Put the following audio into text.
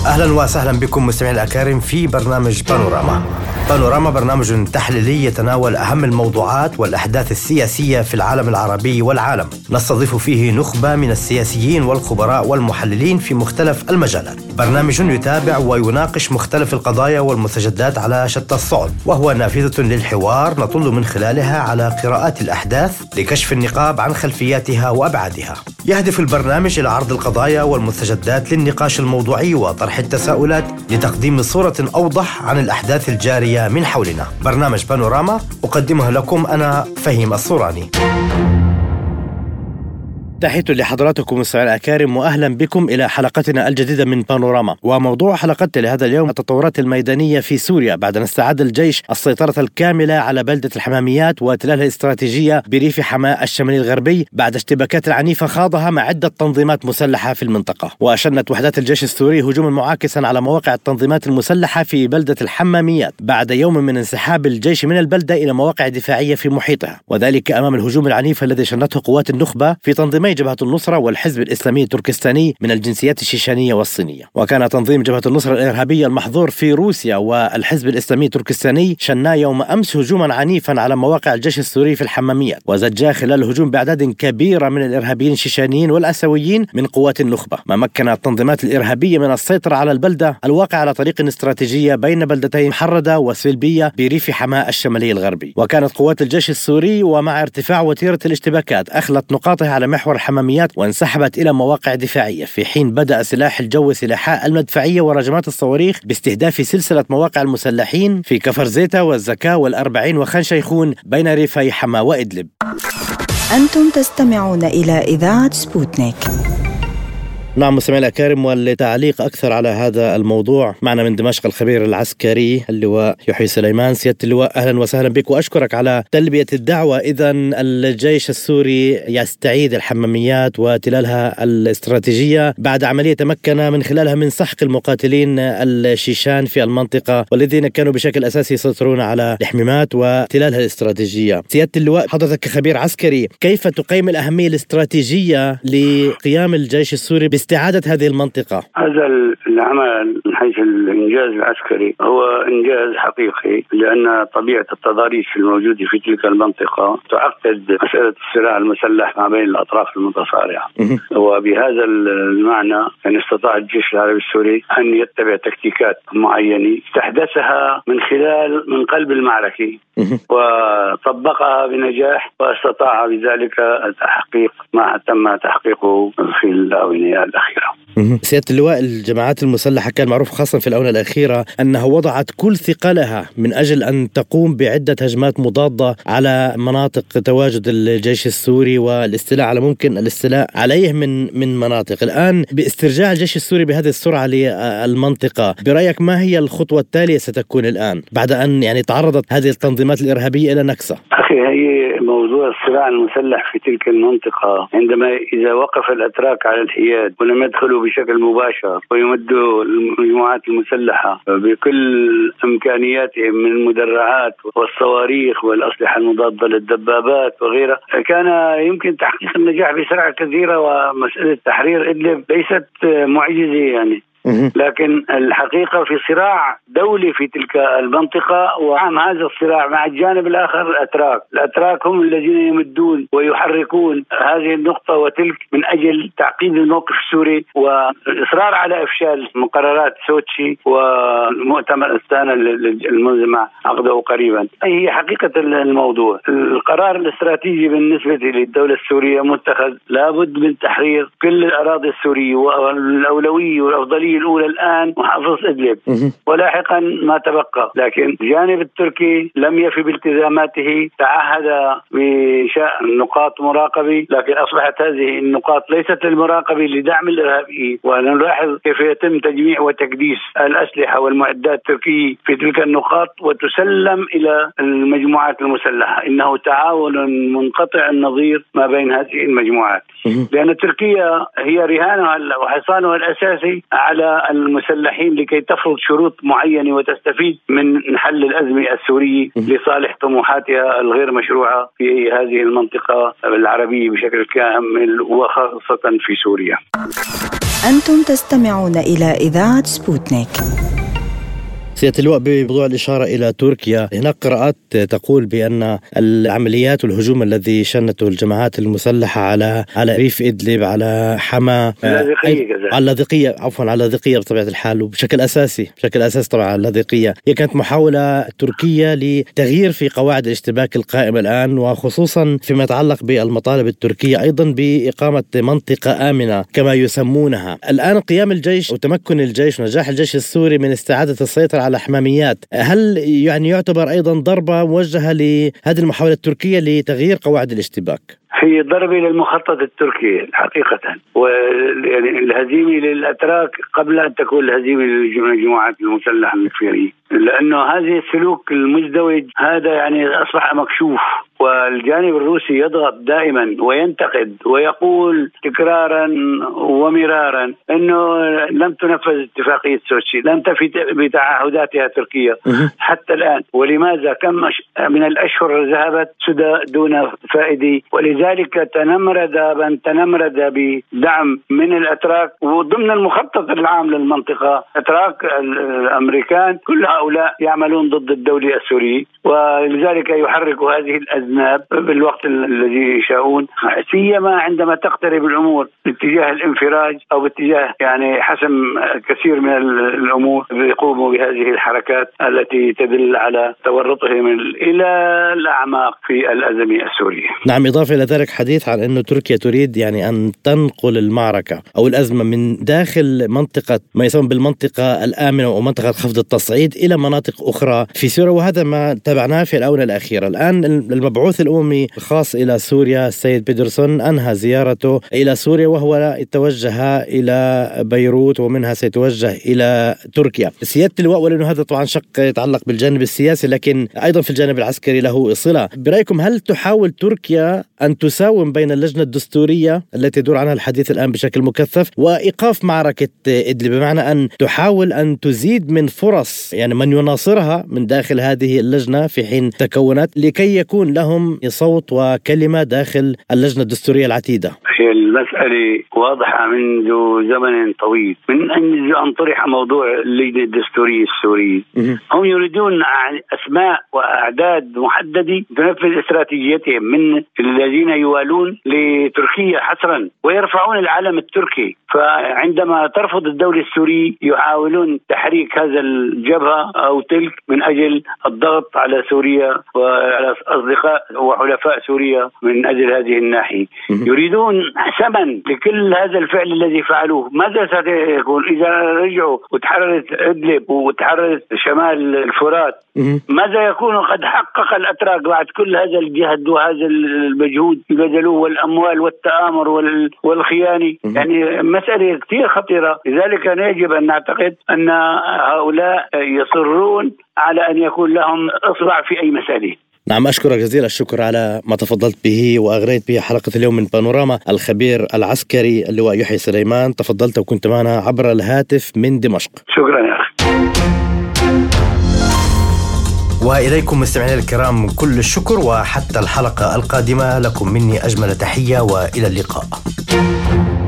أهلا وسهلا بكم مستمعين الأكارم في برنامج بانوراما. بانوراما برنامج تحليلي يتناول أهم الموضوعات والأحداث السياسية في العالم العربي والعالم. نستضيف فيه نخبة من السياسيين والخبراء والمحللين في مختلف المجالات. برنامج يتابع ويناقش مختلف القضايا والمستجدات على شتى الصعد، وهو نافذة للحوار نطل من خلالها على قراءات الأحداث لكشف النقاب عن خلفياتها وأبعادها. يهدف البرنامج إلى عرض القضايا والمستجدات للنقاش الموضوعي وطرح التساؤلات لتقديم صورة أوضح عن الأحداث الجارية من حولنا. برنامج بانوراما أقدمه لكم أنا فهيم الصوراني. تحية لحضراتكم مستمعي الأكارم، وأهلا بكم إلى حلقتنا الجديدة من بانوراما. وموضوع حلقتنا لهذا اليوم التطورات الميدانية في سوريا بعد أن استعاد الجيش السيطرة الكاملة على بلدة الحماميات وتلالها الاستراتيجية بريف حماة الشمالي الغربي بعد اشتباكات عنيفة خاضها مع عدة تنظيمات مسلحة في المنطقة. وأشنت وحدات الجيش السوري هجوما معاكسا على مواقع التنظيمات المسلحة في بلدة الحماميات بعد يوم من انسحاب الجيش من البلدة إلى مواقع دفاعية في محيطها، وذلك أمام الهجوم العنيف الذي شنته قوات النخبة في تنظيمي جبهة النصرة والحزب الإسلامي التركستاني من الجنسيات الشيشانية والصينية. وكان تنظيم جبهة النصرة الإرهابية المحظور في روسيا والحزب الإسلامي التركستاني شنا يوم أمس هجوما عنيفا على مواقع الجيش السوري في الحماميات، وزجا خلال الهجوم بأعداد كبيرة من الإرهابيين الشيشانيين والأسويين من قوات النخبة، ما مكن التنظيمات الإرهابية من السيطرة على البلدة الواقع على طريق استراتيجية بين بلدتي محردة وسلبية بريف حماة الشمالي الغربي. وكانت قوات الجيش السوري ومع ارتفاع وتيرة الاشتباكات أخلت نقاطها على محور الحماميات وانسحبت إلى مواقع دفاعية، في حين بدأ سلاح الجو سلاحاء المدفعية ورجمات الصواريخ باستهداف سلسلة مواقع المسلحين في كفر زيتا والزكاة والأربعين وخان شيخون بين ريفي حما وإدلب. أنتم تستمعون إلى إذاعة سبوتنيك. نعم مستمعي الأكارم، والتعليق أكثر على هذا الموضوع معنا من دمشق الخبير العسكري اللواء يحيى سليمان. سيادة اللواء أهلا وسهلا بك، وأشكرك على تلبية الدعوة. إذن الجيش السوري يستعيد الحماميات وتلالها الاستراتيجية بعد عملية تمكن من خلالها من سحق المقاتلين الشيشان في المنطقة والذين كانوا بشكل أساسي يسيطرون على الحمامات وتلالها الاستراتيجية. سيادة اللواء، حضرتك كخبير عسكري كيف تقيم الأهمية الاستراتيجية لقيام الجيش السوري باستعادة هذه المنطقة؟ هذا العمل من حيث الإنجاز العسكري هو إنجاز حقيقي، لأن طبيعة التضاريس الموجودة في تلك المنطقة تعقد مسألة الصراع المسلح ما بين الأطراف المتصارعة. وبهذا المعنى أن استطاع الجيش العربي السوري أن يتبع تكتيكات معينة استحدثها من قلب المعركة وطبقها بنجاح، واستطاع بذلك تحقيق ما تم تحقيقه في الآونة الأخيرة. سيادة اللواء، الجماعات المسلحة كان معروف خاصة في الآونة الأخيرة أنها وضعت كل ثقلها من أجل أن تقوم بعدة هجمات مضادة على مناطق تواجد الجيش السوري والاستيلاء على ممكن الاستيلاء عليه من مناطق. الآن باسترجاع الجيش السوري بهذه السرعة للمنطقة، برأيك ما هي الخطوة التالية ستكون الآن بعد أن تعرضت هذه التنظيمات الإرهابية إلى نكسة؟ أخي، هي موضوع الصراع المسلح في تلك المنطقة عندما إذا وقف الأتراك على الحياد ولم يدخلوا بشكل مباشر ويمدوا المجموعات المسلحة بكل إمكانياتهم من المدرعات والصواريخ والأسلحة المضادة للدبابات وغيرها، كان يمكن تحقيق النجاح بسرعة كثيرة. ومسألة تحرير إدلب ليست معجزة يعني، لكن الحقيقة في صراع دولي في تلك المنطقة، وعام هذا الصراع مع الجانب الآخر الأتراك هم الذين يمدون ويحركون هذه النقطة وتلك من أجل تعقيد الموقف السوري والإصرار على إفشال مقررات سوتشي والمؤتمر أستانا المنظمة عقده قريبا. هي حقيقة الموضوع. القرار الاستراتيجي بالنسبة للدولة السورية متخذ، لابد من تحرير كل الأراضي السورية، والأولوية والأفضلية الأولى الآن محافظة إدلب ولاحقا ما تبقى. لكن الجانب التركي لم يفي بالتزاماته، تعهد بشأن نقاط مراقبة، لكن أصبحت هذه النقاط ليست للمراقبة لدعم الإرهابيين. ونلاحظ كيف يتم تجميع وتكديس الأسلحة والمعدات التركية في تلك النقاط وتسلم إلى المجموعات المسلحة. إنه تعاون منقطع النظير ما بين هذه المجموعات، لأن تركيا هي رهانها وحصانها الأساسي على المسلحين لكي تفرض شروط معينة وتستفيد من حل الأزمة السورية لصالح طموحاتها الغير مشروعة في هذه المنطقة العربية بشكل كامل وخاصة في سوريا. أنتم تستمعون إلى إذاعة سبوتنيك. سيادة اللواء، بموضوع الإشارة إلى تركيا، هناك قراءات تقول بأن العمليات والهجوم الذي شنته الجماعات المسلحة على ريف إدلب، على حما، على لاذقية، على لاذقية بطبيعة الحال، وبشكل أساسي طبعا على لاذقية، هي كانت محاولة تركية لتغيير في قواعد الاشتباك القائمة الآن، وخصوصا فيما يتعلق بالمطالب التركية أيضا بإقامة منطقة آمنة كما يسمونها. الآن قيام الجيش وتمكن الجيش ونجاح الجيش السوري من استعادة السيطرة على حماميات، هل يعني يعتبر أيضا ضربة موجهة لهذه المحاولة التركية لتغيير قواعد الاشتباك؟ هي ضربة للمخطط التركي حقيقة، والهزيمة للأتراك قبل أن تكون الهزيمة للجماعات المسلحة المكفرية، لأنه هذه السلوك المزدوج هذا يعني أصبح مكشوف، والجانب الروسي يضغط دائما وينتقد ويقول تكرارا ومرارا أنه لم تنفذ اتفاقية سوتشي، لم تفي بتعهداتها تركيا حتى الآن، ولماذا كم من الأشهر ذهبت دون فائدة، ولذلك تنمرد بدعم من الأتراك وضمن المخطط العام للمنطقة. أتراك الأمريكان كل هؤلاء يعملون ضد الدولة السورية، ولذلك يحركوا هذه الأذناب بالوقت الذي يشاءون، سيما عندما تقترب الأمور باتجاه الانفراج أو باتجاه يعني حسم كثير من الأمور يقوموا بهذه الحركات التي تدل على تورطهم إلى الأعماق في الأزمة السورية. نعم، إضافة إلى ذلك حديث عن أن تركيا تريد يعني أن تنقل المعركة أو الأزمة من داخل منطقة ما يسمى بالمنطقة الآمنة ومنطقة خفض التصعيد إلى مناطق أخرى في سوريا، وهذا ما تابعناه في الآونة الأخيرة. الآن المبعوث الأممي الخاص إلى سوريا السيد بيدرسون أنهى زيارته إلى سوريا، وهو يتوجه إلى بيروت ومنها سيتوجه إلى تركيا. سيادة اللواء، ولأنه هذا طبعا شق يتعلق بالجانب السياسي لكن أيضا في الجانب العسكري له صلة، برأيكم هل تحاول تركيا أن تساوم بين اللجنة الدستورية التي يدور عنها الحديث الآن بشكل مكثف وإيقاف معركة إدلب، بمعنى أن تحاول أن تزيد من فرص يعني من يناصرها من داخل هذه اللجنة في حين تكونت، لكي يكون لهم صوت وكلمة داخل اللجنة الدستورية العتيدة؟ المسألة واضحة منذ زمن طويل، من أن طرح موضوع اللجنة الدستورية السورية. هم يريدون أسماء وأعداد محددة تنفذ استراتيجيتهم من الذين يوالون لتركيا حصرا ويرفعون العلم التركي، فعندما ترفض الدولة السورية يحاولون تحريك هذا الجبهة أو تلك من أجل الضغط على سوريا وعلى أصدقاء وحلفاء سوريا من أجل هذه الناحية. يريدون حسما لكل هذا الفعل الذي فعلوه. ماذا سيكون إذا رجعوا وتحررت إدلب وتحررت شمال الفرات؟ ماذا يكون قد حقق الأتراك بعد كل هذا الجهد وهذا المجهود بذلوه والأموال والتآمر والخيانة؟ يعني مسألة كثير خطيرة، لذلك يجب أن نعتقد أن هؤلاء يصرون على أن يكون لهم إصبع في أي مسألة. نعم، أشكرك جزيل الشكر على ما تفضلت به وأغريت به حلقة اليوم من بانوراما. الخبير العسكري اللواء يحيى سليمان، تفضلت وكنت معنا عبر الهاتف من دمشق. شكرا يا أخي. وإليكم مستمعينا الكرام كل الشكر، وحتى الحلقة القادمة لكم مني أجمل تحية وإلى اللقاء.